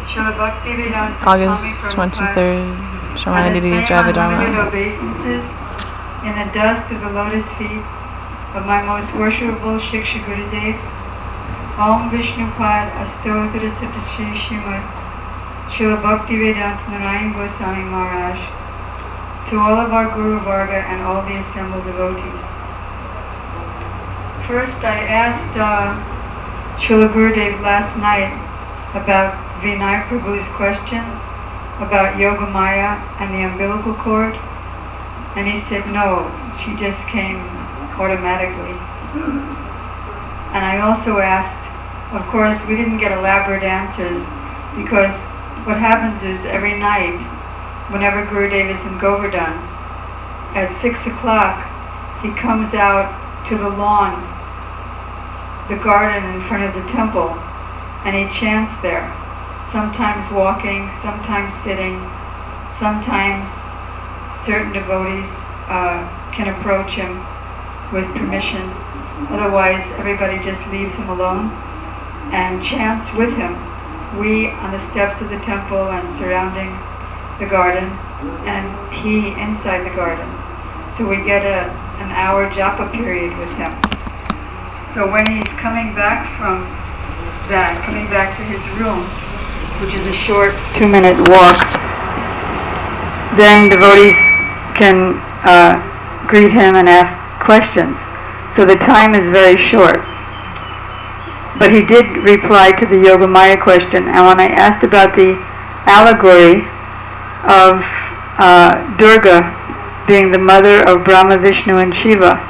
Srila Bhaktivedanta August Swami 23rd, Prabhupada Shravanidhi and the same unlimited Javadharma. obeisances in the dust of the lotus feet of my most worshipable Shiksha Gurudev. Om Vishnupad Astotra Satasri Srimad Srila Bhaktivedanta Narayan Goswami Maharaj, to all of our Guru Varga and all the assembled devotees. First, I asked Srila Gurudev last night about Vinay Prabhu's question about Yogamaya and the umbilical cord, and he said no, she just came automatically. And I also asked, of course we didn't get elaborate answers, because what happens is every night, whenever Gurudev is in Govardhan, at 6 o'clock he comes out to the lawn, the garden in front of the temple, and he chants there, sometimes walking, sometimes sitting, sometimes certain devotees can approach him with permission, otherwise everybody just leaves him alone and chants with him. We on the steps of the temple and surrounding the garden, and he inside the garden. So we get an hour japa period with him. So when he's coming back from that, coming back to his room, which is a short 2-minute walk, then devotees can greet him and ask questions. So the time is very short. But he did reply to the Yogamaya question, and when I asked about the allegory of Durga being the mother of Brahma, Vishnu and Shiva,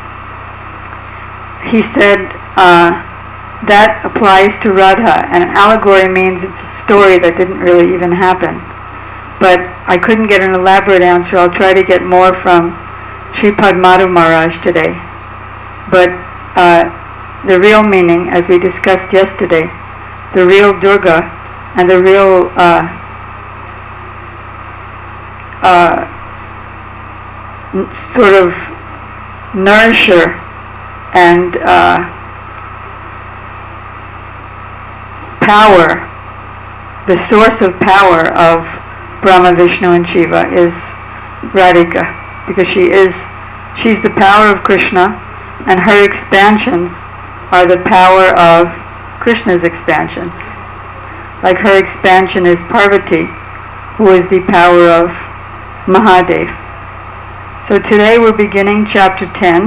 he said that applies to Radha, and an allegory means it's a story that didn't really even happen. But I couldn't get an elaborate answer. I'll try to get more from Sripad Madhu Maharaj today. But the real meaning, as we discussed yesterday, the real Durga and the real sort of nourisher and power, the source of power of Brahma, Vishnu and Shiva is Radhika, because she's the power of Krishna, and her expansions are the power of Krishna's expansions. Like her expansion is Parvati, who is the power of Mahadev. So today we're beginning chapter 10.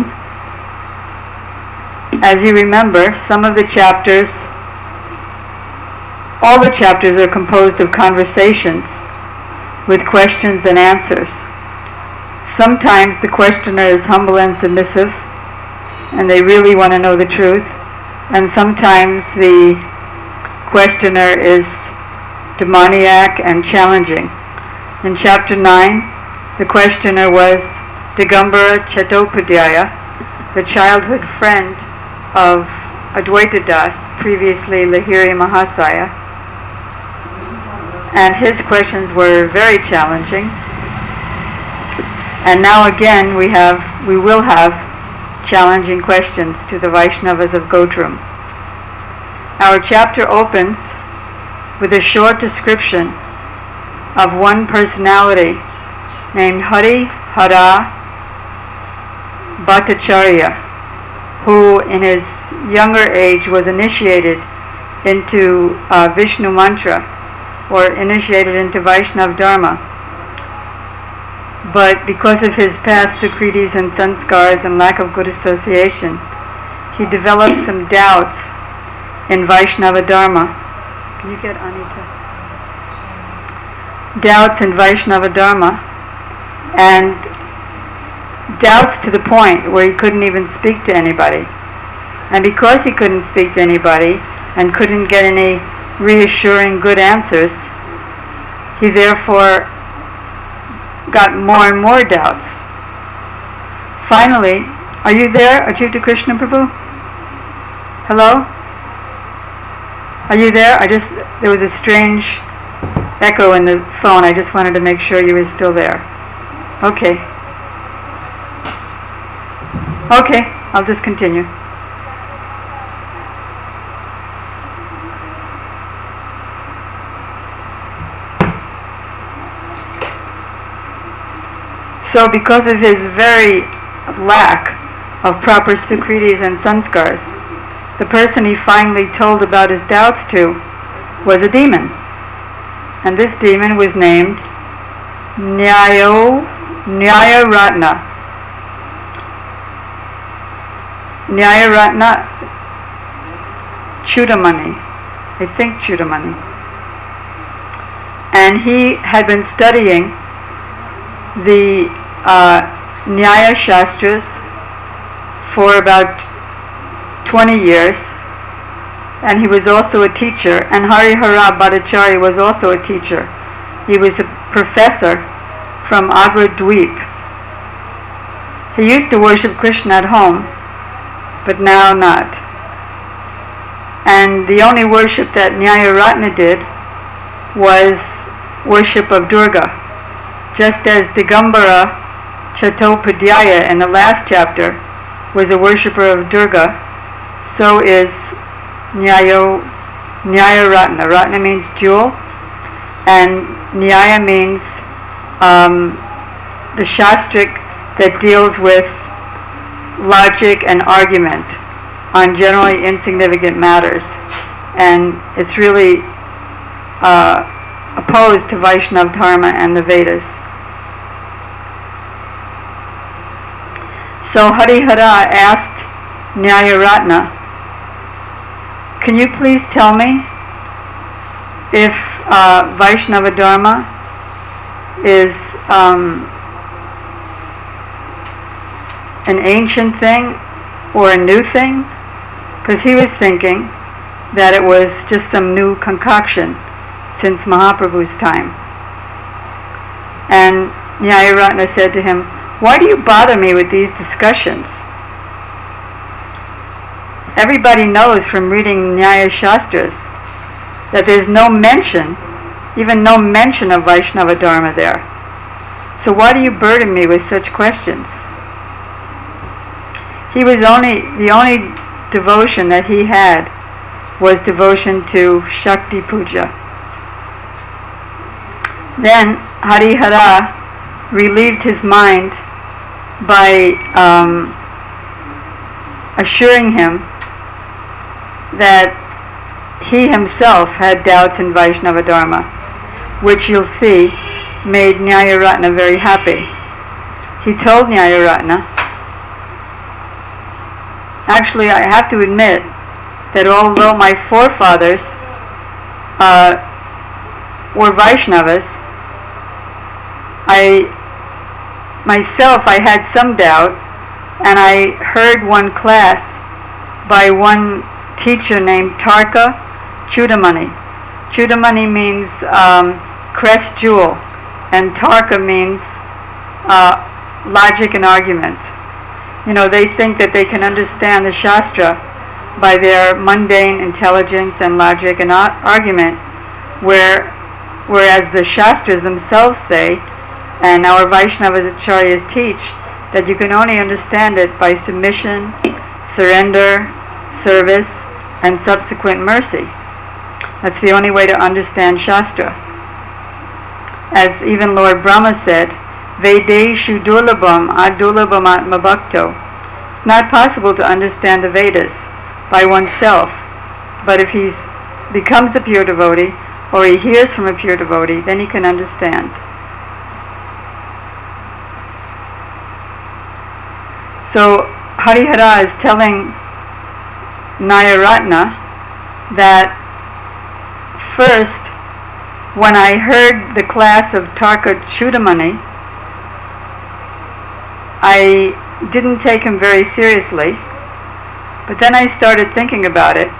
As you remember, some of the chapters, all the chapters are composed of conversations with questions and answers. Sometimes the questioner is humble and submissive, and they really want to know the truth, and sometimes the questioner is demoniac and challenging. In chapter 9, the questioner was Digambara Chattopadhyaya, the childhood friend of Advaita Das, previously Lahiri Mahasaya, and his questions were very challenging. And now again we will have challenging questions to the Vaishnavas of Gotram. Our chapter opens with a short description of one personality named Hari Hara Bhattacharya, who in his younger age was initiated into Vishnu mantra, or initiated into Vaishnav Dharma. But because of his past sukritis and sanskars and lack of good association, he developed some doubts in Vaishnava Dharma. Can you get Anita? Doubts in Vaishnava Dharma, and doubts to the point where he couldn't even speak to anybody. And because he couldn't speak to anybody and couldn't get any reassuring good answers, he therefore got more and more doubts. Finally, are you there, Achyuta Krishna Prabhu? Hello? Are you there? There was a strange echo in the phone. I just wanted to make sure you were still there. Okay. Okay, I'll just continue. So because of his very lack of proper sukritis and sanskars, the person he finally told about his doubts to was a demon. And this demon was named Nyayaratna. Nyayaratna Chudamani. I think Chudamani. And he had been studying the Nyaya Shastras for about 20 years, and he was also a teacher, and Harihara Bhattacharya was also a teacher. He was a professor from Agra Dweep. He used to worship Krishna at home, but now not. And the only worship that Nyayaratna did was worship of Durga. Just as Digambara Chattopadhyaya in the last chapter was a worshipper of Durga, so is Nyayaratna. Ratna means jewel, and Nyaya means the shastric that deals with logic and argument on generally insignificant matters. And it's really opposed to Vaishnava Dharma and the Vedas. So Harihara asked Nyayaratna, can you please tell me if Vaishnava Dharma is an ancient thing or a new thing? Because he was thinking that it was just some new concoction since Mahaprabhu's time. And Nyayaratna said to him, why do you bother me with these discussions? Everybody knows from reading Nyaya Shastras that there's no mention, even no mention of Vaishnava Dharma there. So why do you burden me with such questions? The only devotion that he had was devotion to Shakti Puja. Then Harihara relieved his mind by assuring him that he himself had doubts in Vaishnava Dharma, which you'll see made Nyayaratna very happy. He told Nyayaratna, actually I have to admit that although my forefathers were Vaishnavas, I had some doubt, and I heard one class by one teacher named Tarka Chudamani. Chudamani means crest jewel, and Tarka means logic and argument. You know, they think that they can understand the Shastra by their mundane intelligence and logic and argument, whereas the Shastras themselves say, and our Vaishnava acharyas teach, that you can only understand it by submission, surrender, service, and subsequent mercy. That's the only way to understand Shastra. As even Lord Brahma said, Vedeshu dulabham adulabham atma bhakto. It's not possible to understand the Vedas by oneself, but if he becomes a pure devotee, or he hears from a pure devotee, then he can understand. So Harihara is telling Nyayaratna that first, when I heard the class of Tarka Chudamani, I didn't take him very seriously, but then I started thinking about it.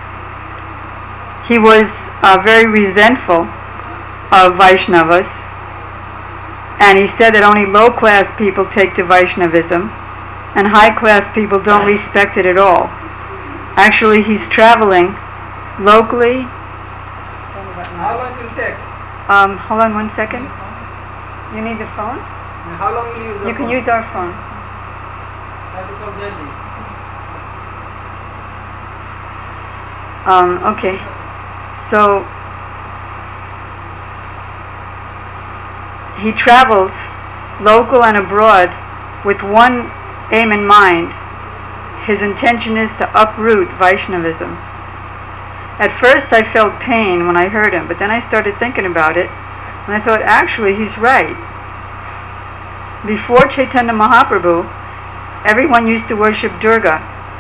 He was very resentful of Vaishnavas, and he said that only low-class people take to Vaishnavism, and high-class people don't respect it at all. Actually, he's traveling locally. How long will it take? Hold on one second. You need the phone? How long will you use the phone? You can use our phone. I have to call Delhi. Okay. So he travels local and abroad, with one aim in mind. His intention is to uproot Vaishnavism. At first I felt pain when I heard him, but then I started thinking about it, and I thought, actually, he's right. Before Chaitanya Mahaprabhu, everyone used to worship Durga.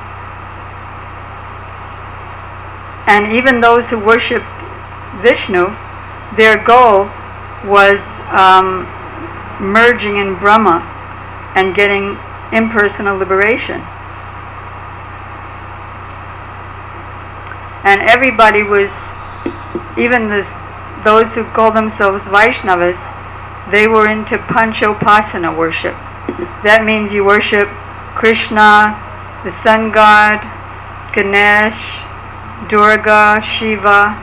And even those who worshipped Vishnu, their goal was merging in Brahma and getting impersonal liberation. And everybody was, even those who call themselves Vaishnavas, they were into Panchopasana worship. That means you worship Krishna, the sun god, Ganesh, Durga, Shiva,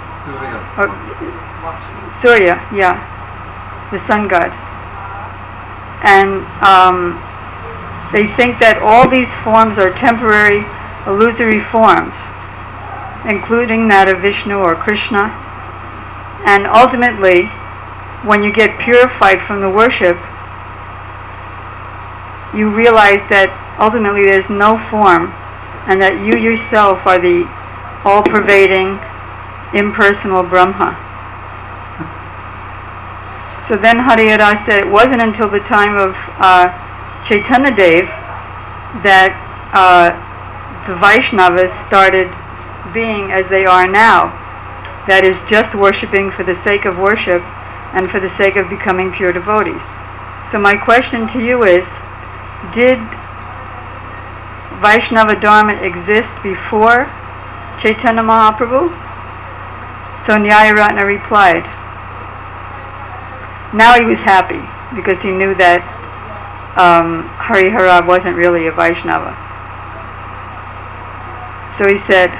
Surya, yeah, the sun god. And they think that all these forms are temporary, illusory forms, including that of Vishnu or Krishna. And ultimately, when you get purified from the worship, you realize that ultimately there's no form, and that you yourself are the all-pervading, impersonal Brahma. So then Harihara said it wasn't until the time of Chaitanya Dev that the Vaishnavas started being as they are now. That is, just worshipping for the sake of worship and for the sake of becoming pure devotees. So my question to you is, did Vaishnava Dharma exist before Chaitanya Mahaprabhu? So Nyayaratna replied. Now he was happy, because he knew that Harihara wasn't really a Vaishnava. So he said,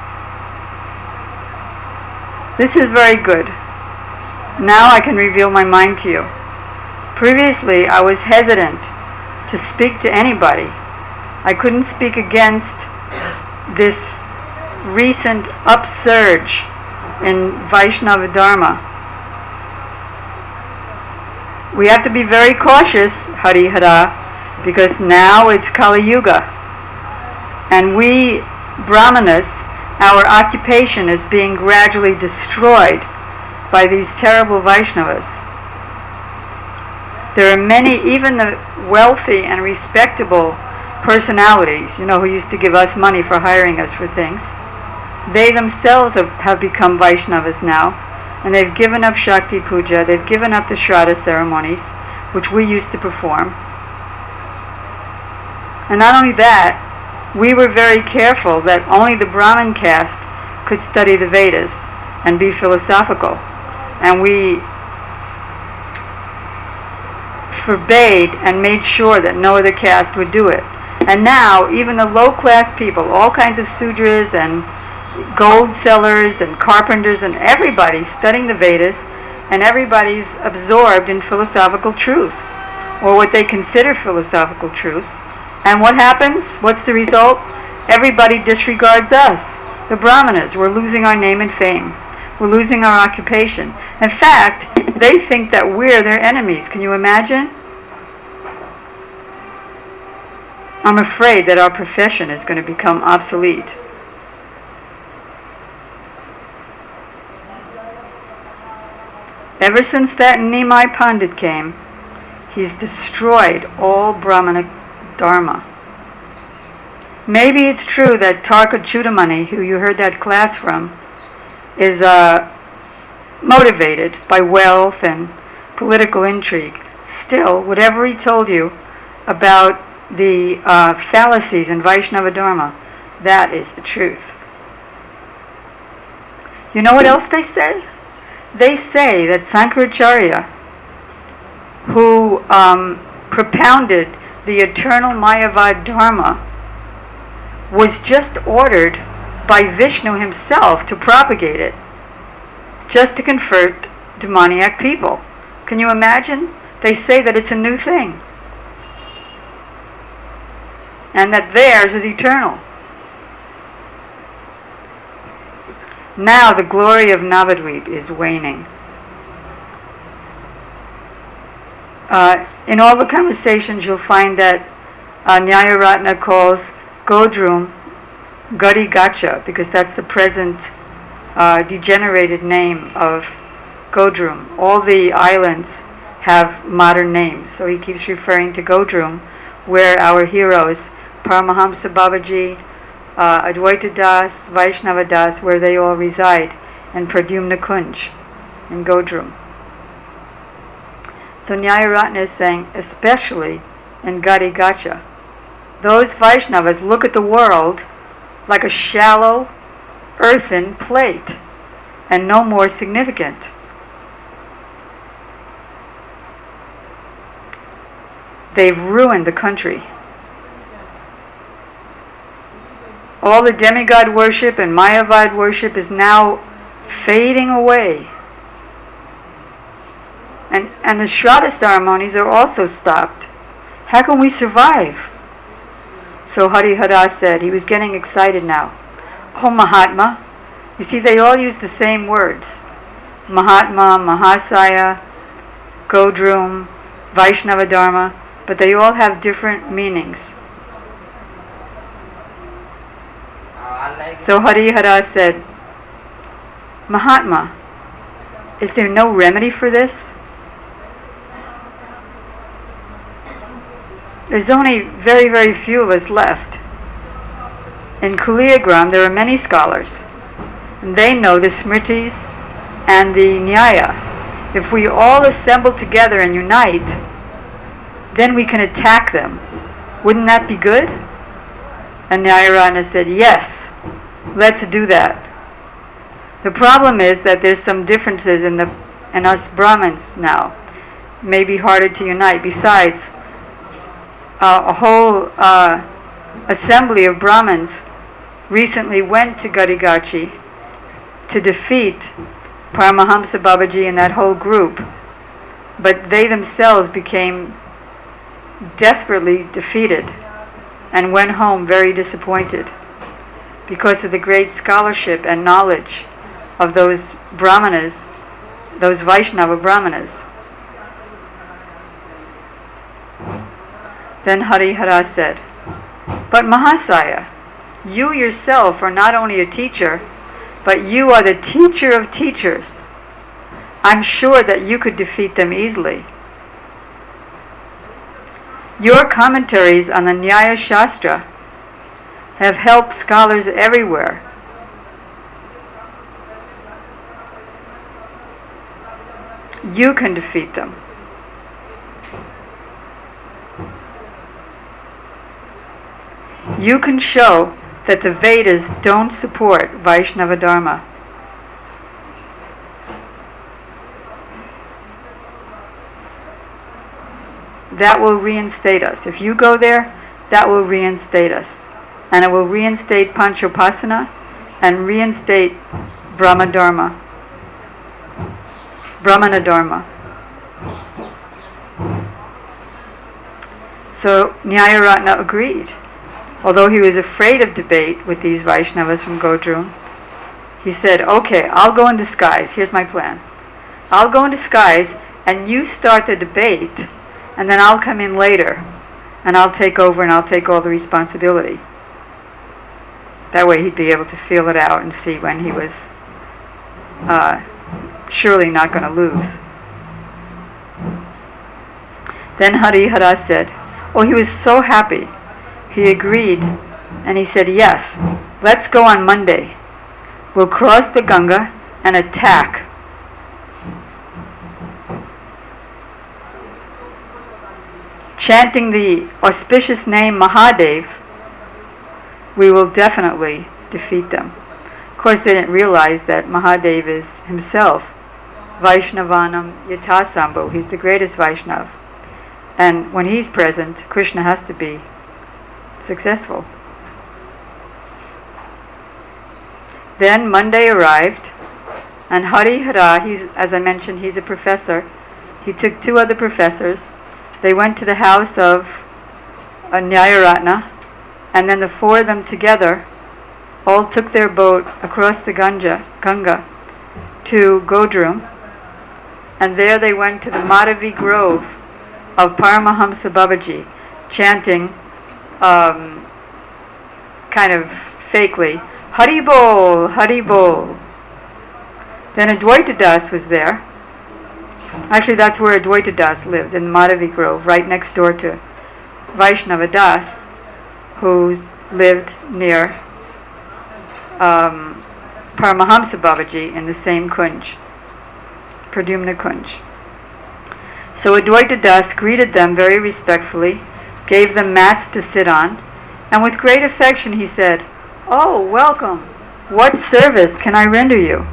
"This is very good. Now I can reveal my mind to you. Previously I was hesitant to speak to anybody. I couldn't speak against this recent upsurge in Vaishnava Dharma. We have to be very cautious, Harihara, because now it's Kali Yuga. And we Brahmanas, our occupation is being gradually destroyed by these terrible Vaishnavas. There are many, even the wealthy and respectable personalities, who used to give us money for hiring us for things. They themselves have become Vaishnavas now, and they've given up Shakti Puja, they've given up the Shraddha ceremonies, which we used to perform. And not only that, we were very careful that only the Brahmin caste could study the Vedas and be philosophical. And we forbade and made sure that no other caste would do it. And now, even the low-class people, all kinds of Sudras and gold sellers and carpenters and everybody's studying the Vedas, and everybody's absorbed in philosophical truths, or what they consider philosophical truths. And what happens? What's the result? Everybody disregards us, the Brahmanas. We're losing our name and fame. We're losing our occupation. In fact, they think that we're their enemies. Can you imagine? I'm afraid that our profession is going to become obsolete. Ever since that Nimai Pandit came, he's destroyed all Brahmanic Dharma. Maybe it's true that Tarka Chudamani, who you heard that class from, is motivated by wealth and political intrigue. Still, whatever he told you about the fallacies in Vaishnava Dharma, that is the truth. You know what else they say? They say that Sankaracharya, who propounded the eternal Mayavad Dharma, was just ordered by Vishnu himself to propagate it, just to convert demoniac people. Can you imagine? They say that it's a new thing, and that theirs is eternal. Now the glory of Navadvip is waning. In all the conversations you'll find that Nyayaratna calls Godrum Gadi Gacha, because that's the present degenerated name of Godrum. All the islands have modern names, so he keeps referring to Godrum, where our heroes, Paramahamsa Babaji, Advaita Das, Vaishnava Das, where they all reside, and Pradyumna Kunj in Godrum. So Nyayaratna is saying, especially in Gadi Gacha, those Vaishnavas look at the world like a shallow earthen plate and no more significant. They've ruined the country. All the demigod worship and Mayavad worship is now fading away. And the Shraddha ceremonies are also stopped. How can we survive? So Harihara said, he was getting excited now. Oh Mahatma, you see they all use the same words. Mahatma, Mahasaya, Godrum, Vaishnava Dharma, but they all have different meanings. So Harihara said, Mahatma, is there no remedy for this? There's only very, very few of us left. In Kuliyagram there are many scholars, and they know the Smritis and the Nyaya. If we all assemble together and unite, then we can attack them. Wouldn't that be good? And Nyayaratna said, yes, let's do that. The problem is that there's some differences in us Brahmins now. It may be harder to unite. Besides, a whole assembly of Brahmins recently went to Gadigachi to defeat Paramahamsa Babaji and that whole group, but they themselves became desperately defeated and went home very disappointed because of the great scholarship and knowledge of those Brahmanas, those Vaishnava Brahmanas. Then Harihara said, but Mahasaya, you yourself are not only a teacher, but you are the teacher of teachers. I'm sure that you could defeat them easily. Your commentaries on the Nyaya Shastra have helped scholars everywhere. You can defeat them. You can show that the Vedas don't support Vaishnava Dharma. That will reinstate us. If you go there, that will reinstate us. And it will reinstate Panchopasana and reinstate Brahmana Dharma. So Nyayaratna agreed. Although he was afraid of debate with these Vaishnavas from Godrum, he said, okay, I'll go in disguise. Here's my plan. I'll go in disguise and you start the debate, and then I'll come in later and I'll take over and I'll take all the responsibility. That way he'd be able to feel it out and see when he was surely not going to lose. Then Harihara said, oh, he was so happy. He agreed, and he said, yes, let's go on Monday. We'll cross the Ganga and attack. Chanting the auspicious name Mahadev, we will definitely defeat them. Of course, they didn't realize that Mahadev is himself Vaishnavanam Yatasambho. He's the greatest Vaishnav. And when he's present, Krishna has to be successful. Then Monday arrived, and Harihara, as I mentioned, he's a professor. He took two other professors. They went to the house of Nyayaratna, and then the four of them together all took their boat across the Ganga to Godrum, and there they went to the Madhavi Grove, of Paramahamsa Babaji chanting kind of fakely, Hari Bol, Hari Bol. Then Advaita Das was there. Actually, that's where Advaita Das lived, in Madhavi Grove, right next door to Vaishnava Das, who lived near Paramahamsa Babaji in the same Kunj, Pradyumna Kunj. So Advaita Das greeted them very respectfully, gave them mats to sit on, and with great affection he said, "Oh, welcome. What service can I render you?"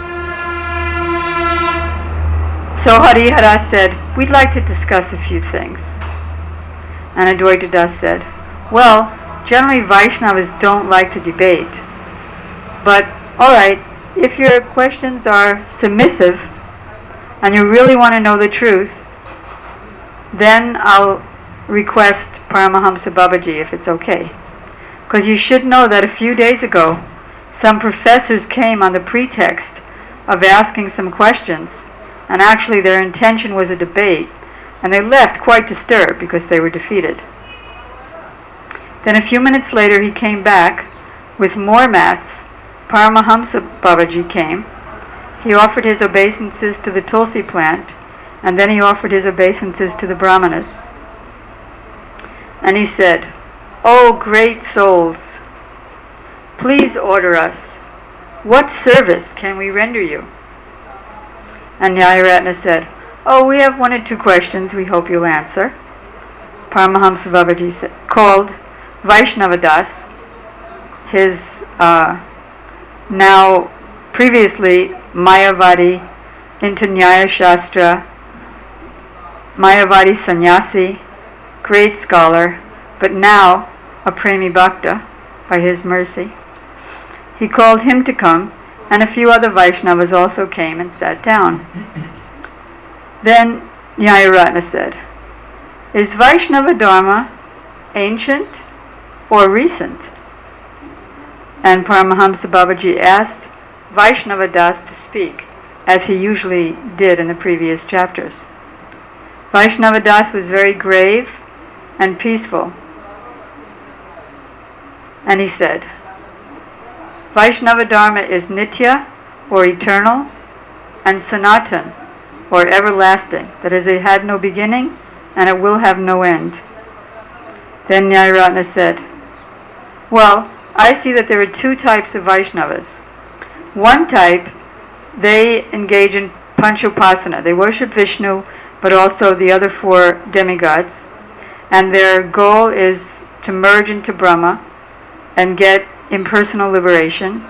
So Harihara said, "We'd like to discuss a few things." And Advaita Das said, "Well, generally Vaishnavas don't like to debate. But, alright, if your questions are submissive, and you really want to know the truth, then I'll request Paramahamsa Babaji if it's okay. Because you should know that a few days ago, some professors came on the pretext of asking some questions, and actually their intention was a debate, and they left quite disturbed because they were defeated. Then a few minutes later he came back with more mats. Paramahamsa Babaji came. He offered his obeisances to the Tulsi plant, and then he offered his obeisances to the Brahmanas. And he said, "Oh great souls, please order us. What service can we render you?" And Nyayaratna said, "Oh, we have one or two questions we hope you'll answer." Paramahamsa Babaji called Vaishnava Das, his now previously Mayavadi into Nyaya Shastra, Mayavadi sannyasi, great scholar, but now a Premi Bhakta by his mercy. He called him to come, and a few other Vaishnavas also came and sat down. Then Nyayaratna said, "Is Vaishnava Dharma ancient or recent?" And Paramahamsa Babaji asked Vaishnava Das to speak, as he usually did in the previous chapters. Vaishnava Das was very grave and peaceful. And he said, "Vaishnava Dharma is Nitya, or eternal, and Sanatan, or everlasting. That is, it had no beginning, and it will have no end." Then Nyayaratna said, "Well, I see that there are two types of Vaishnavas. One type, they engage in Panchopasana. They worship Vishnu, but also the other four demigods, and their goal is to merge into Brahma and get impersonal liberation.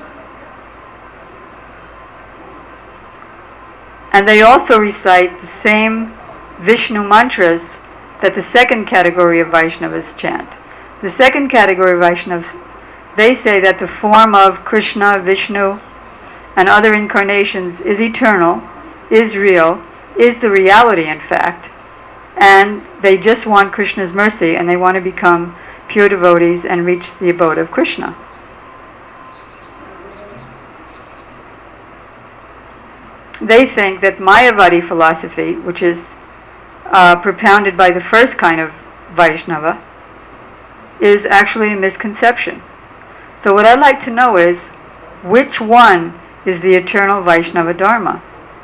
And they also recite the same Vishnu mantras that the second category of Vaishnavas chant. The second category of Vaishnavas, they say that the form of Krishna, Vishnu, and other incarnations is eternal, is real, is the reality in fact, and they just want Krishna's mercy, and they want to become pure devotees and reach the abode of Krishna." They think that Mayavadi philosophy, which is propounded by the first kind of Vaishnava, is actually a misconception. So what I'd like to know is, which one is the eternal Vaishnava Dharma?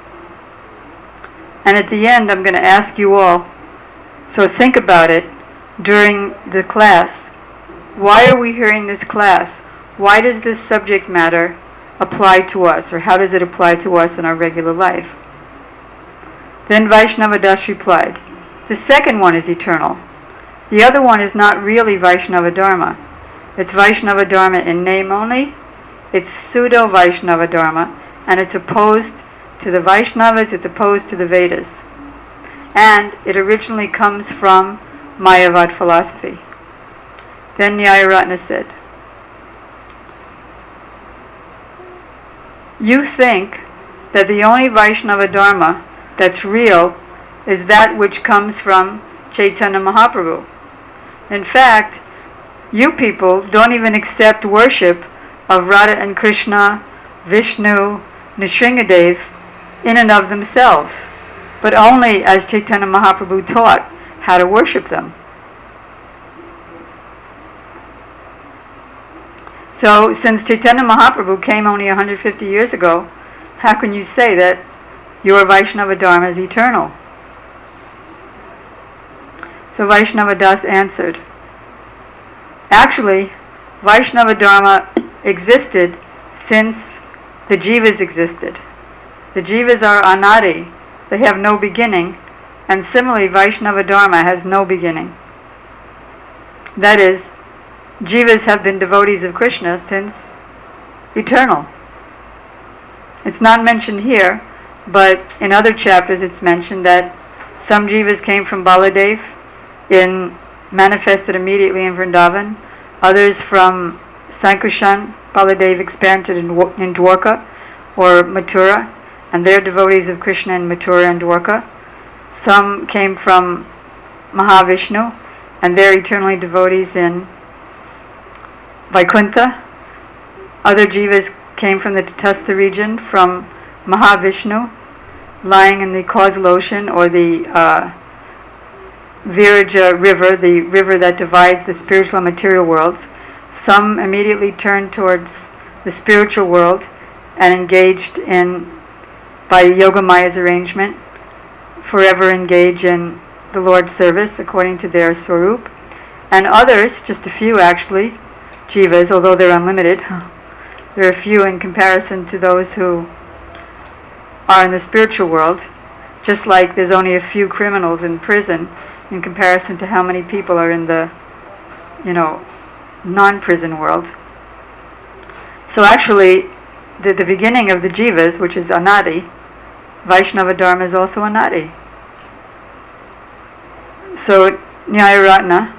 And at the end I'm going to ask you all, so think about it during the class. Why are we hearing this class? Why does this subject matter apply to us, or how does it apply to us in our regular life? Then Vaishnava Das replied, "The second one is eternal. The other one is not really Vaishnava Dharma. It's Vaishnava Dharma in name only. It's pseudo Vaishnava Dharma, and it's opposed to the Vaishnavas, it's opposed to the Vedas. And it originally comes from Mayavad philosophy." Then Nyayaratna said, "You think that the only Vaishnava Dharma that's real is that which comes from Chaitanya Mahaprabhu. In fact, you people don't even accept worship of Radha and Krishna, Vishnu, Nrsingadev in and of themselves, but only as Chaitanya Mahaprabhu taught, how to worship them. So, since Chaitanya Mahaprabhu came only 150 years ago, how can you say that your Vaishnava Dharma is eternal? So Vaishnava Das answered, actually, Vaishnava Dharma existed since the Jivas existed. The Jivas are anadi, they have no beginning, and similarly Vaishnava Dharma has no beginning. That is, Jivas have been devotees of Krishna since eternal. It's not mentioned here, but in other chapters it's mentioned that some Jivas came from Baladev, manifested immediately in Vrindavan, others from Sankarshan. Baladev expanded in Dwarka or Mathura, and they're devotees of Krishna in Mathura and Dwarka. Some came from Mahavishnu, and they're eternally devotees in Vaikuntha. Other jivas came from the Tatastha region, from Mahavishnu, lying in the causal ocean, or the Viraja river, the river that divides the spiritual and material worlds. Some immediately turned towards the spiritual world and engaged in, by Yogamaya's arrangement, forever engage in the Lord's service according to their swarup. And others, just a few actually, jivas, although they're unlimited, there are few in comparison to those who are in the spiritual world, just like there's only a few criminals in prison in comparison to how many people are in the, non-prison world. So actually, the beginning of the jivas, which is anadi, Vaishnava Dharma is also anadi. So, Nyayaratna.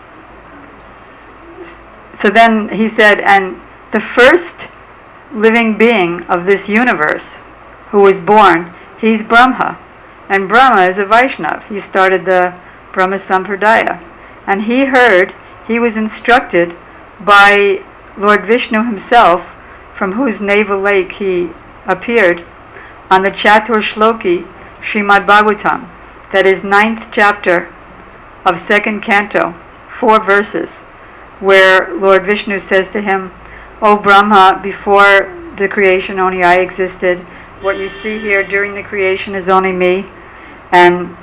So then he said, and the first living being of this universe who was born, he's Brahma. And Brahma is a Vaishnava. He started the Brahma Sampradaya. And he was instructed by Lord Vishnu himself, from whose navel lake he appeared, on the Chatur Shloki Srimad Bhagavatam, that is 9th chapter of 2nd canto, 4 verses, where Lord Vishnu says to him, O Brahma, before the creation only I existed. What you see here during the creation is only me, and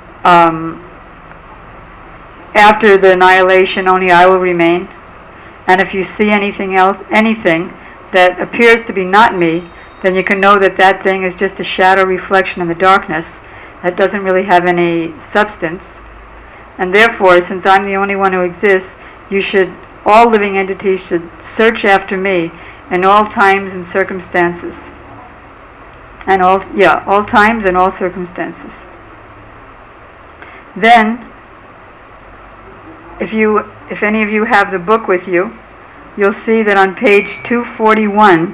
after the annihilation only I will remain. And if you see anything that appears to be not me, then you can know that that thing is just a shadow reflection in the darkness that doesn't really have any substance. And therefore, since I'm the only one who exists, all living entities should search after me in all times and circumstances. And all times and all circumstances. Then, if any of you have the book with you, you'll see that on page 241,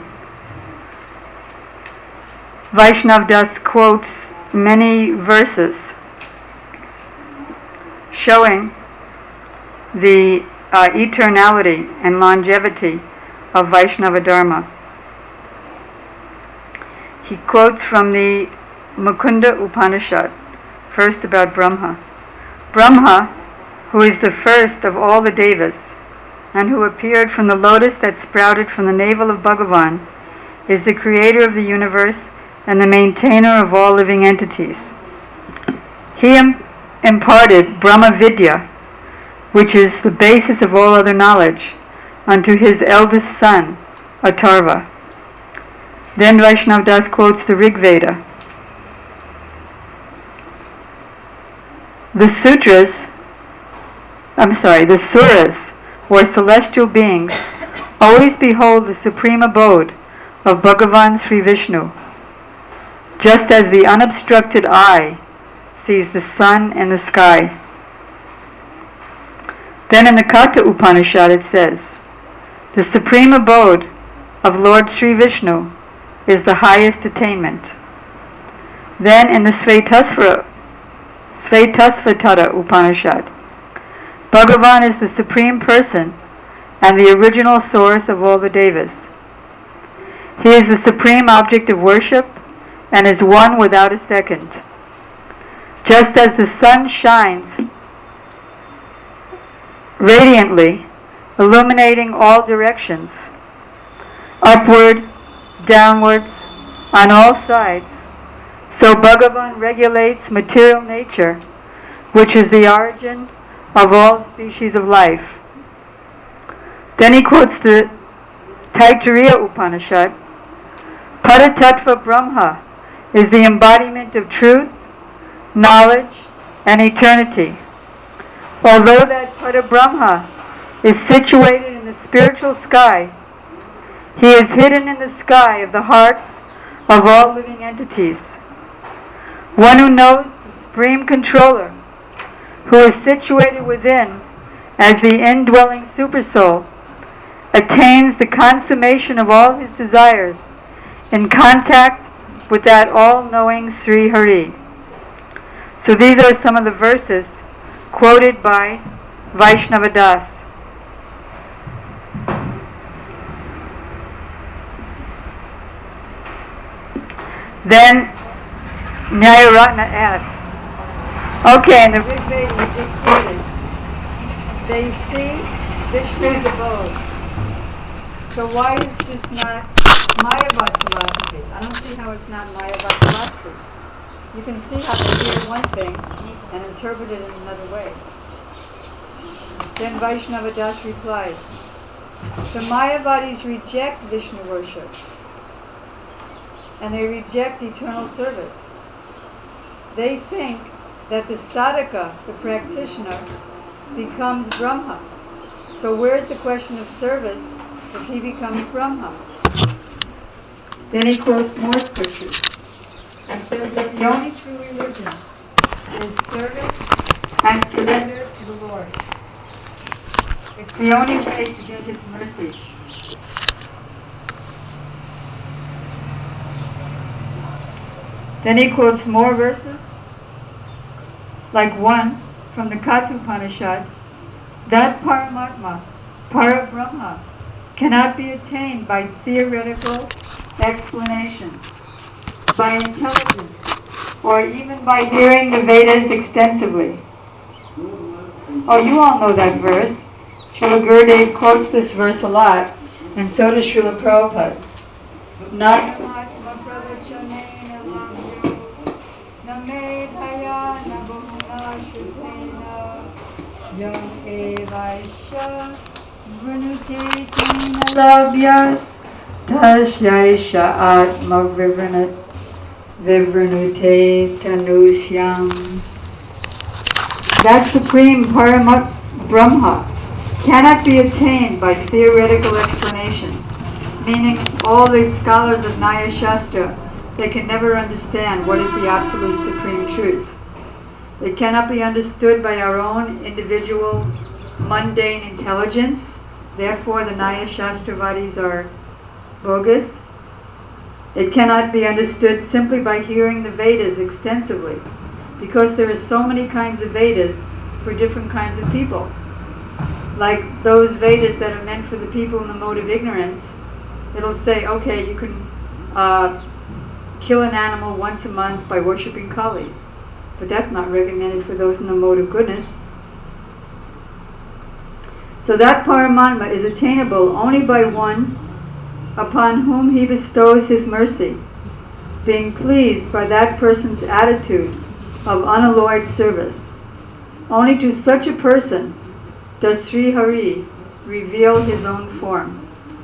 Vaishnav Das quotes many verses showing the eternality and longevity of Vaishnava Dharma. He quotes from the Mukunda Upanishad, first about Brahma. Brahma, who is the first of all the Devas, and who appeared from the lotus that sprouted from the navel of Bhagavan, is the creator of the universe and the maintainer of all living entities. He imparted Brahma Vidya, which is the basis of all other knowledge, unto his eldest son, Atharva. Then Vaishnav Das quotes the Rig Veda. The Suras, or celestial beings, always behold the supreme abode of Bhagavan Sri Vishnu, just as the unobstructed eye sees the sun in the sky. Then in the Katha Upanishad it says, the supreme abode of Lord Sri Vishnu is the highest attainment. Then in the Svetasvatara Upanishad, Bhagavan is the supreme person and the original source of all the devas. He is the supreme object of worship and is one without a second. Just as the sun shines radiantly, illuminating all directions, upward, downwards, on all sides. So Bhagavan regulates material nature, which is the origin of all species of life. Then he quotes the Taittiriya Upanishad. Paratattva Brahma is the embodiment of truth, knowledge, and eternity. Although that Parabrahma is situated in the spiritual sky, he is hidden in the sky of the hearts of all living entities. One who knows the Supreme Controller, who is situated within as the indwelling Supersoul, attains the consummation of all his desires in contact with that all-knowing Sri Hari. So these are some of the verses quoted by Vaishnava Das. Then Nyayaratna asks, okay, in the Rig Veda we just quoted, they see Vishnu's abode. So why is this not Mayavad philosophy? I don't see how it's not Mayavad philosophy. You can see how they hear one thing and interpret it in another way. Then Vaishnava Das replies, the Mayavadis reject Vishnu worship and they reject eternal service. They think that the sadhaka, the practitioner, becomes Brahma. So where's the question of service if he becomes Brahma? Then he quotes more scriptures. He says that the only true religion is service and surrender to the Lord. It's the only way to get His mercy. Then he quotes more verses, like one from the Katha Upanishad, that Paramatma, Parabrahma, cannot be attained by theoretical explanations, by intelligence, or even by hearing the Vedas extensively. Oh, you all know that verse. Srila Gurudev quotes this verse a lot, and so does Srila Prabhupada. Nāyamatma pravachanena lamyo namedhaya nabhuna shrutena yam evaisha vrinute tena labhyas tasyaisha atma vivrinute tanusyam. That supreme Paramat Brahma cannot be attained by theoretical explanations, meaning all the scholars of Nyaya Shastra, they can never understand what is the absolute supreme truth. It cannot be understood by our own individual mundane intelligence, therefore the Nyaya Shastravadis are bogus. It cannot be understood simply by hearing the Vedas extensively, because there are so many kinds of Vedas for different kinds of people. Like those Vedas that are meant for the people in the mode of ignorance, it'll say, okay, you can kill an animal once a month by worshipping Kali. But that's not recommended for those in the mode of goodness. So that Paramatma is attainable only by one upon whom he bestows his mercy, being pleased by that person's attitude of unalloyed service. Only to such a person does Sri Hari reveal his own form.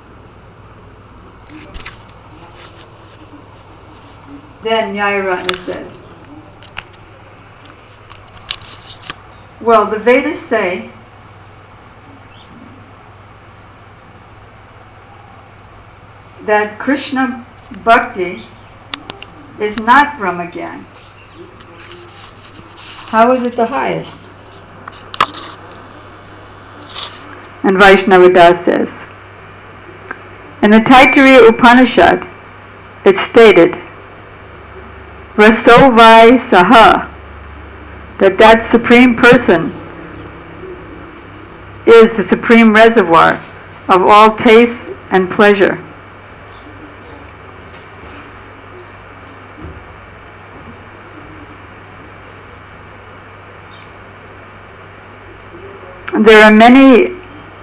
Then Nyayaratna said, well, the Vedas say that Krishna Bhakti is not Brahmagyan. How is it the highest? And Vaishnava Das says, in the Taittiriya Upanishad, it's stated, Rasovai Saha, that supreme person is the supreme reservoir of all taste and pleasure. there are many,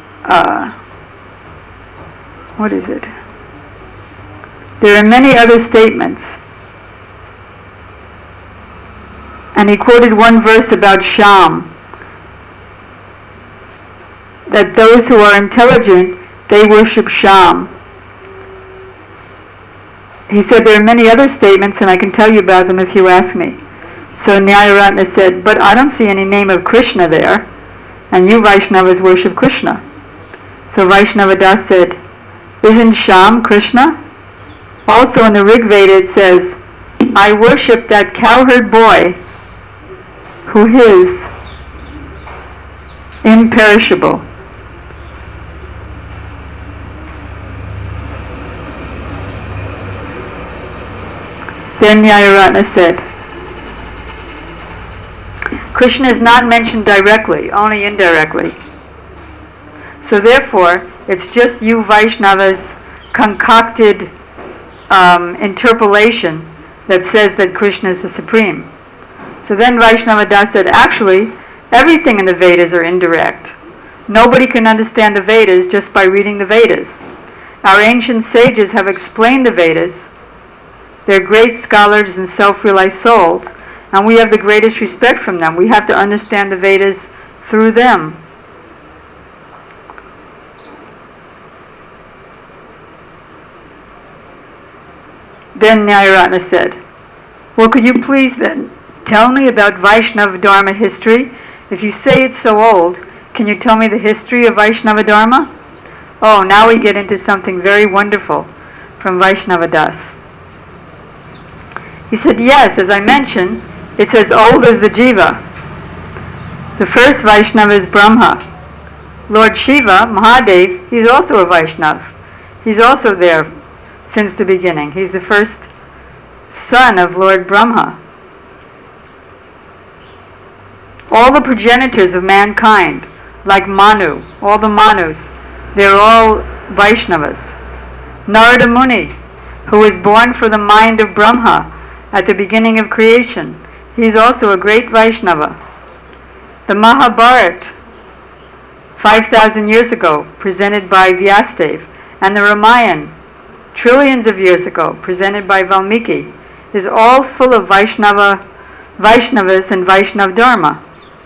there are many other statements. And he quoted one verse about Sham, that those who are intelligent, they worship Sham. He said there are many other statements, and I can tell you about them if you ask me. So Nyayaratna said, but I don't see any name of Krishna there, and you Vaishnavas worship Krishna. So Vaishnava Das said, isn't Sham Krishna? Also in the Rig Veda it says, I worship that cowherd boy who is imperishable. Then Nyayaratna said, Krishna is not mentioned directly, only indirectly. So therefore, it's just you Vaishnavas' concocted interpolation that says that Krishna is the Supreme. So then Vaishnava Das said, actually, everything in the Vedas are indirect. Nobody can understand the Vedas just by reading the Vedas. Our ancient sages have explained the Vedas. They're great scholars and self-realized souls, and we have the greatest respect from them. We have to understand the Vedas through them. Then Nyayaratna said, well, could you please then tell me about Vaishnava Dharma history? If you say it's so old, can you tell me the history of Vaishnava Dharma? Oh, now we get into something very wonderful from Vaishnava Das. He said, yes, as I mentioned, it's as old as the Jiva. The first Vaishnava is Brahma. Lord Shiva, Mahadev, he's also a Vaishnava. He's also there since the beginning. He's the first son of Lord Brahma. All the progenitors of mankind, like Manu, all the Manus, they're all Vaishnavas. Narada Muni, who was born for the mind of Brahma at the beginning of creation, he's also a great Vaishnava. The Mahabharata, 5,000 years ago, presented by Vyasadeva, and the Ramayana, trillions of years ago, presented by Valmiki, is all full of Vaishnavas and Vaishnava Dharma.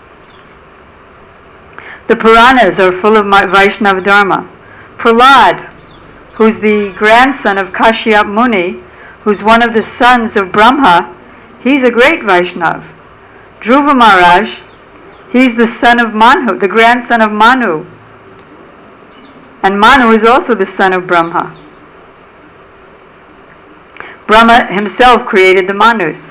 The Puranas are full of Vaishnava Dharma. Prahlad, who's the grandson of Kashyap Muni, who's one of the sons of Brahma, he's a great Vaishnava. Dhruva Maharaj, he's the son of Manu, the grandson of Manu. And Manu is also the son of Brahma. Brahma himself created the Manus.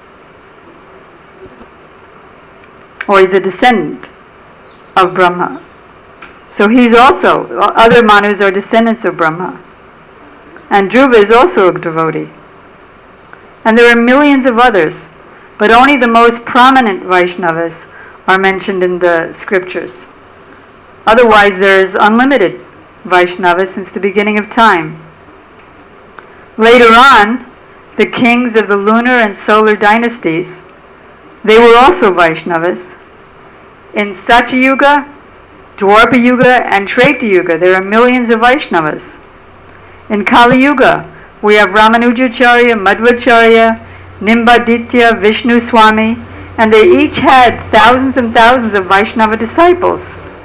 Or he's a descendant of Brahma. So he's also, other Manus are descendants of Brahma. And Dhruva is also a devotee. And there are millions of others, but only the most prominent Vaishnavas are mentioned in the scriptures. Otherwise there is unlimited Vaishnavas since the beginning of time. Later on, the kings of the lunar and solar dynasties, they were also Vaishnavas. In Satya Yuga, Dwapara Yuga, and Treta Yuga, there are millions of Vaishnavas. In Kali Yuga, we have Ramanujacharya, Madhvacharya, Nimbaditya, Vishnu Swami, and they each had thousands and thousands of Vaishnava disciples.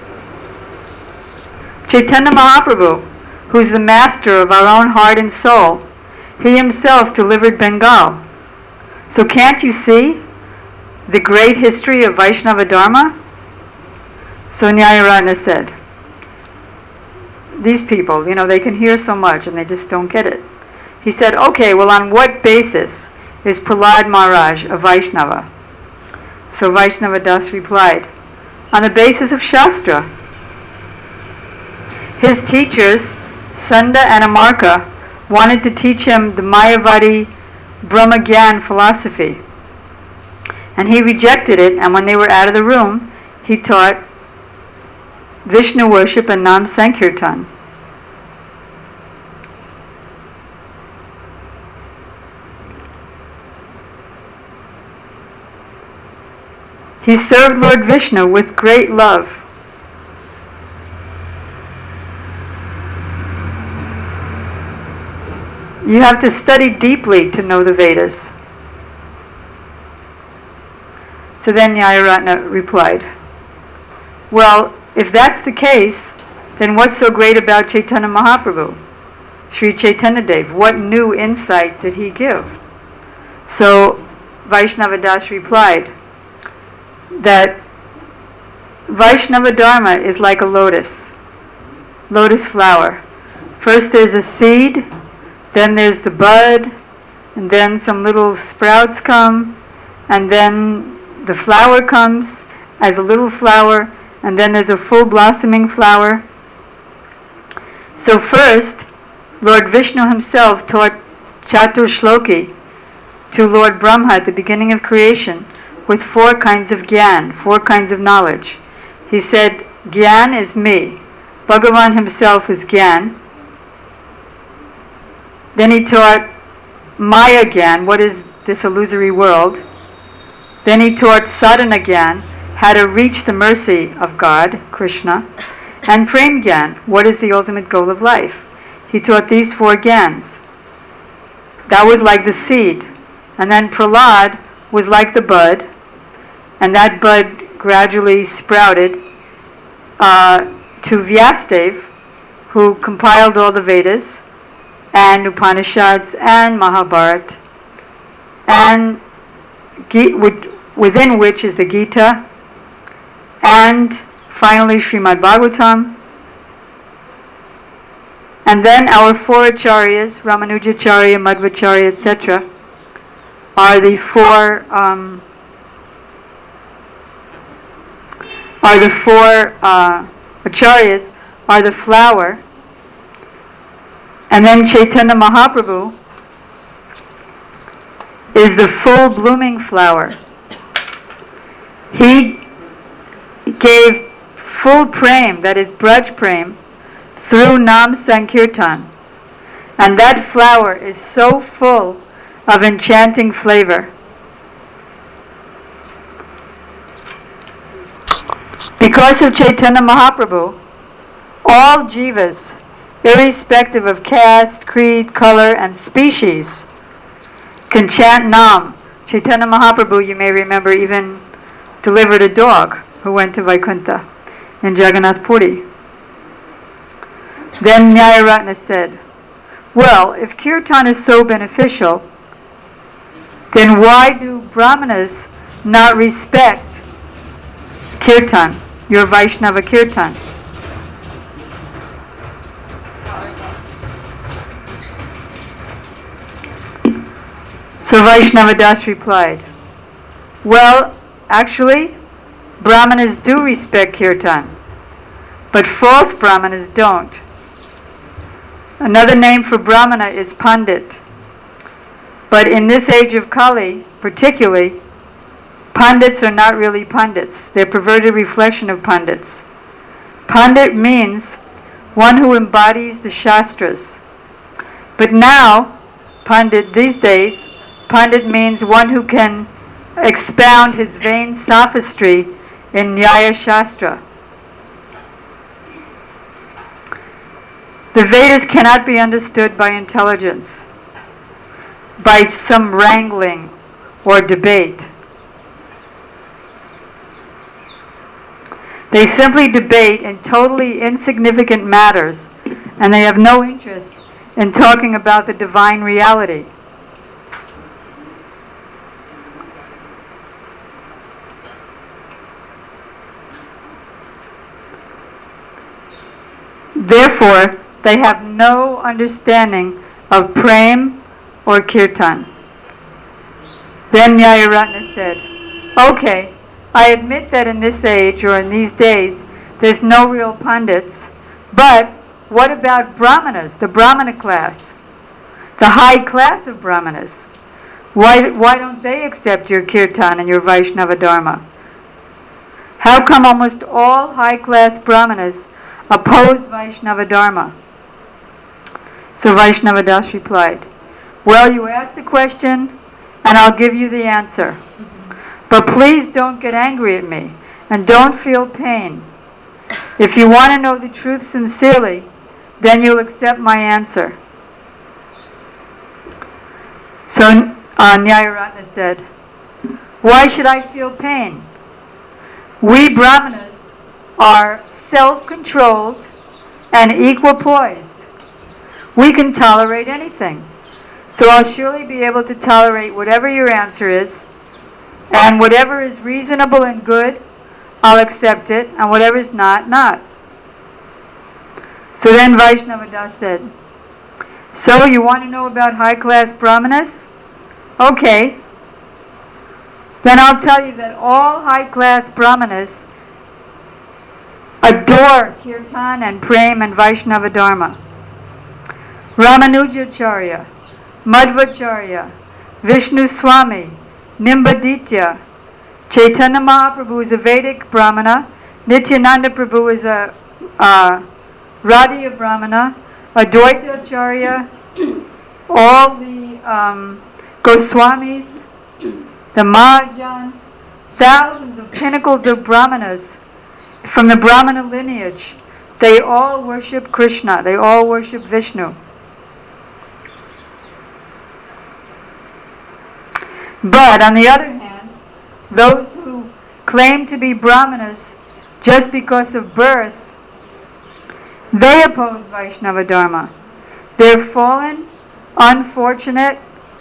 Chaitanya Mahaprabhu, who's the master of our own heart and soul, he himself delivered Bengal. So can't you see the great history of Vaishnava Dharma? So Nyayaratna said, these people, they can hear so much and they just don't get it. He said, okay, well, on what basis is Prahlad Maharaj a Vaishnava? So Vaishnava Das replied, on the basis of Shastra. His teachers, Sunda and Amarka, wanted to teach him the Mayavadi Brahmagyan philosophy. And he rejected it, and when they were out of the room, he taught Vishnu worship and Nam Sankirtan. He served Lord Vishnu with great love. You have to study deeply to know the Vedas. So then Nyayaratna replied, well, if that's the case, then what's so great about Chaitanya Mahaprabhu? Sri Chaitanya Dev, what new insight did he give? So Vaishnava Das replied that Vaishnava Dharma is like a lotus flower. First there's a seed, then there's the bud, and then some little sprouts come, and then the flower comes as a little flower, and then there's a full blossoming flower. So first, Lord Vishnu himself taught Chatur Shloki to Lord Brahma at the beginning of creation with 4 kinds of gyan, 4 kinds of knowledge. He said, Gyan is me. Bhagavan himself is Gyan. Then he taught Maya Gyan, what is this illusory world. Then he taught Sadhana Gyan, how to reach the mercy of God, Krishna. And Prem Gyan, what is the ultimate goal of life. He taught these 4 gyans. That was like the seed. And then Prahlad was like the bud, and that bud gradually sprouted to Vyasadeva, who compiled all the Vedas and Upanishads and Mahabharata, and within which is the Gita, and finally Srimad Bhagavatam. And then our 4 acharyas, Ramanujacharya, Madhvacharya, etc., are the 4 acharyas are the flower, and then Chaitanya Mahaprabhu is the full blooming flower. He gave full prem, that is Braj prem, through Nam Sankirtan, and that flower is so full of enchanting flavor. Because of Chaitanya Mahaprabhu, all jivas, irrespective of caste, creed, color, and species, can chant Nam. Chaitanya Mahaprabhu, you may remember, even delivered a dog who went to Vaikuntha in Jagannath Puri. Then Nyayaratna said, well, if kirtan is so beneficial, then why do Brahmanas not respect kirtan, your Vaishnava kirtan? So Vaishnava Das replied, well, actually, Brahmanas do respect kirtan, but false Brahmanas don't. Another name for Brahmana is Pandit. But in this age of Kali, particularly, Pandits are not really Pandits. They're perverted reflection of Pandits. Pandit means one who embodies the Shastras. But now, Pandit, these days, Pandit means one who can expound his vain sophistry in Nyaya Shastra. The Vedas cannot be understood by intelligence, by some wrangling or debate. They simply debate in totally insignificant matters, and they have no interest in talking about the divine reality. Therefore, they have no understanding of prem or kirtan. Then Nyayaratna said, okay, I admit that in this age or in these days there's no real pandits, but what about Brahmanas, the Brahmana class, the high class of Brahmanas? Why don't they accept your kirtan and your Vaishnava Dharma? How come almost all high class Brahmanas oppose Vaishnava Dharma? So Vaishnava Das replied, well, you asked the question, and I'll give you the answer. But please don't get angry at me, and don't feel pain. If you want to know the truth sincerely, then you'll accept my answer. So Nyayaratna said, why should I feel pain? We Brahmanas are self-controlled and equipoised. We can tolerate anything. So I'll surely be able to tolerate whatever your answer is, and whatever is reasonable and good, I'll accept it, and whatever is not, not. So then Vaishnava said, so you want to know about high-class brahmanas? Okay. Then I'll tell you that all high-class brahmanas adore Kirtan and Prem and Vaishnava Dharma. Ramanujacharya, Madhvacharya, Vishnu Swami, Nimbaditya, Chaitanya Mahaprabhu is a Vedic Brahmana, Nityananda Prabhu is a Radhiya Brahmana, Advaita Acharya, all the Goswamis, the Mahajans, thousands of pinnacles of Brahmanas from the Brahmana lineage, they all worship Krishna, they all worship Vishnu. But on the other hand, those who claim to be Brahmanas just because of birth, they oppose Vaishnava Dharma. They're fallen, unfortunate,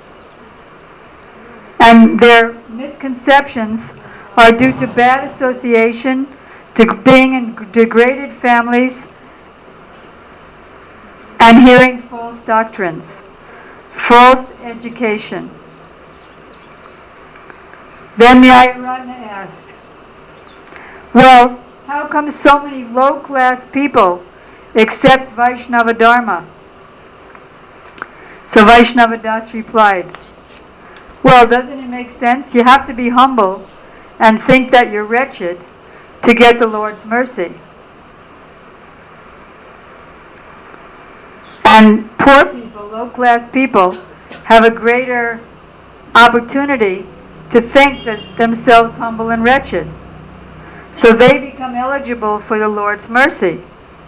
and their misconceptions are due to bad association, to being in degraded families, and hearing false doctrines, false education. Then Nyayaratna asked, well, how come so many low-class people accept Vaishnava Dharma? So Vaishnava Das replied, well, doesn't it make sense? You have to be humble and think that you're wretched to get the Lord's mercy. And poor people, low-class people, have a greater opportunity to think that themselves humble and wretched. So they become eligible for the Lord's mercy.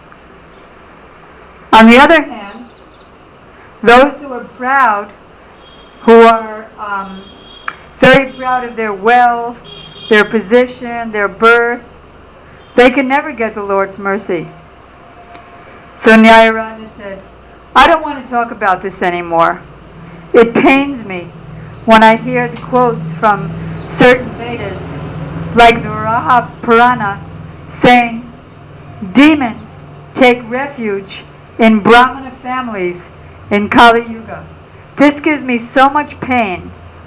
On the other hand, those who are proud, who are very proud of their wealth, their position, their birth, they can never get the Lord's mercy. So Nyayaratna said, I don't want to talk about this anymore. It pains me when I hear the quotes from certain Vedas, like the Varaha Purana, saying, demons take refuge in Brahmana families in Kali Yuga. This gives me so much pain.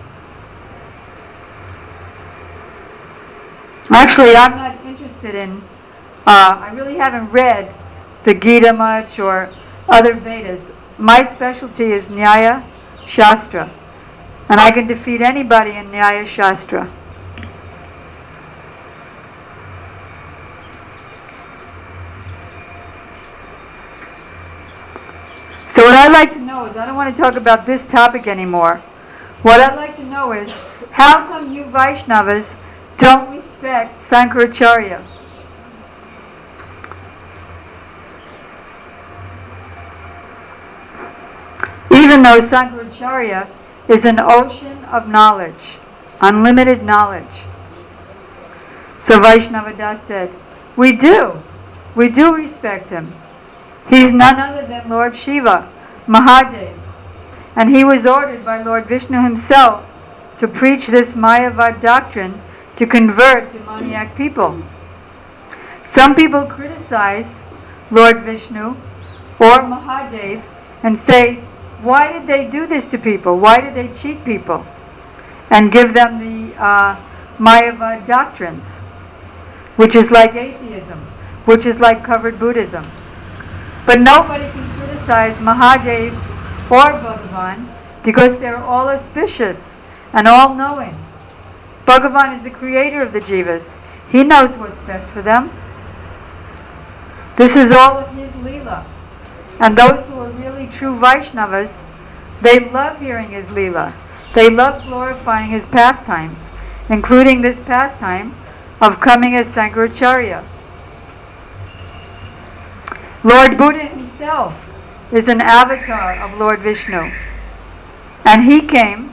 Actually, I'm not interested in, I really haven't read the Gita much or other Vedas. My specialty is Nyaya Shastra. And I can defeat anybody in Nyaya Shastra. So what I'd like to know is, I don't want to talk about this topic anymore. What I'd like to know is, how come you Vaishnavas don't respect Sankaracharya? Even though Sankaracharya is an ocean of knowledge, unlimited knowledge. So Vaishnava Das said, we do respect him. He's none other than Lord Shiva, Mahadev. And he was ordered by Lord Vishnu himself to preach this Mayavad doctrine to convert demoniac people. Some people criticize Lord Vishnu or Mahadev and say, why did they do this to people? Why did they cheat people and give them the Mayavad doctrines, which is like atheism, which is like covered Buddhism? But nobody can criticize Mahadev or Bhagavan because they're all auspicious and all-knowing. Bhagavan is the creator of the jivas. He knows what's best for them. This is all of his Leela. And those who are really true Vaishnavas, they love hearing his Leela. They love glorifying his pastimes, including this pastime of coming as Sankaracharya. Lord Buddha himself is an avatar of Lord Vishnu. And he came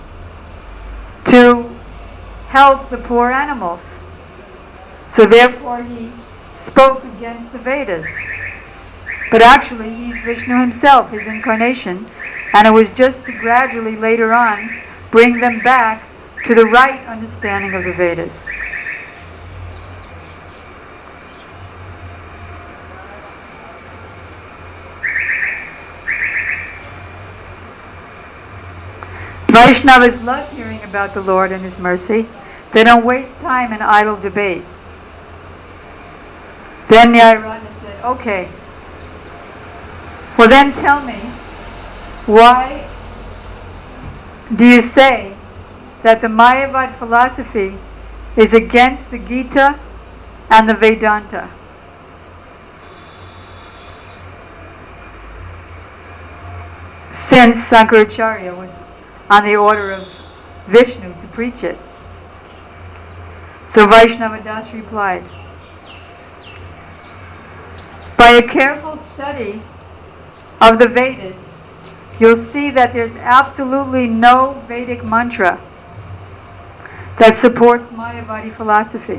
to help the poor animals. So therefore he spoke against the Vedas. But actually he's Vishnu himself, his incarnation, and it was just to gradually later on bring them back to the right understanding of the Vedas. Vaishnavas love hearing about the Lord and His mercy. They don't waste time in idle debate. Then Nyayarajna said, okay, well then tell me, why do you say that the Mayavad philosophy is against the Gita and the Vedanta? Since Sankaracharya was on the order of Vishnu to preach it. So Vaishnava Das replied, by a careful study of the Vedas, you'll see that there's absolutely no Vedic mantra that supports Mayavadi philosophy.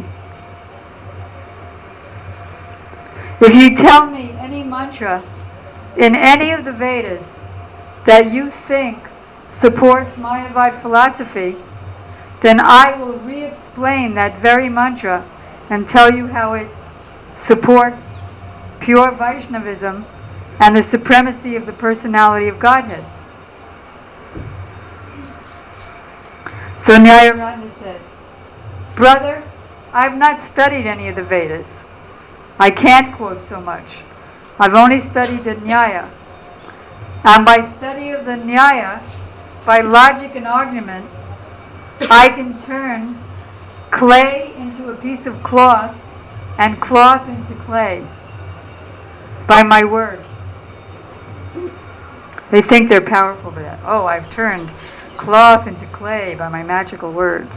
If you tell me any mantra in any of the Vedas that you think supports Mayavad philosophy, then I will re-explain that very mantra and tell you how it supports pure Vaishnavism and the supremacy of the personality of Godhead. So Nyayarajna said, brother, I've not studied any of the Vedas. I can't quote so much. I've only studied the Nyaya. And by study of the Nyaya, by logic and argument, I can turn clay into a piece of cloth and cloth into clay by my words. They think they're powerful for that. Oh, I've turned cloth into clay by my magical words.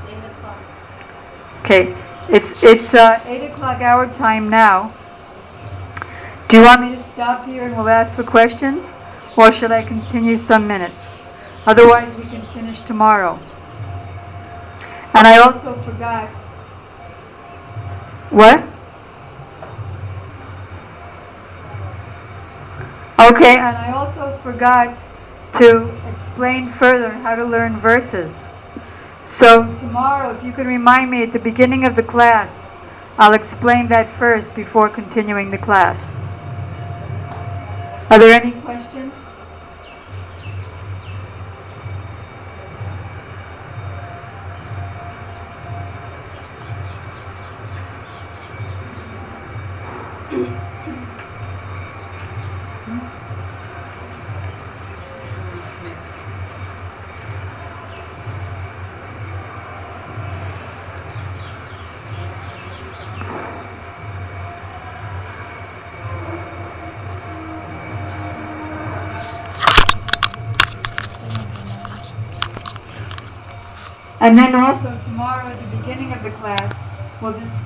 Okay, it's 8 o'clock our time now. Do you want me to stop here and we'll ask for questions? Or should I continue some minutes? Otherwise we can finish tomorrow. And I also forgot. What? Okay, and I also forgot to explain further how to learn verses. So tomorrow, if you can remind me at the beginning of the class, I'll explain that first before continuing the class. Are there any questions? And then also tomorrow at the beginning of the class, we'll just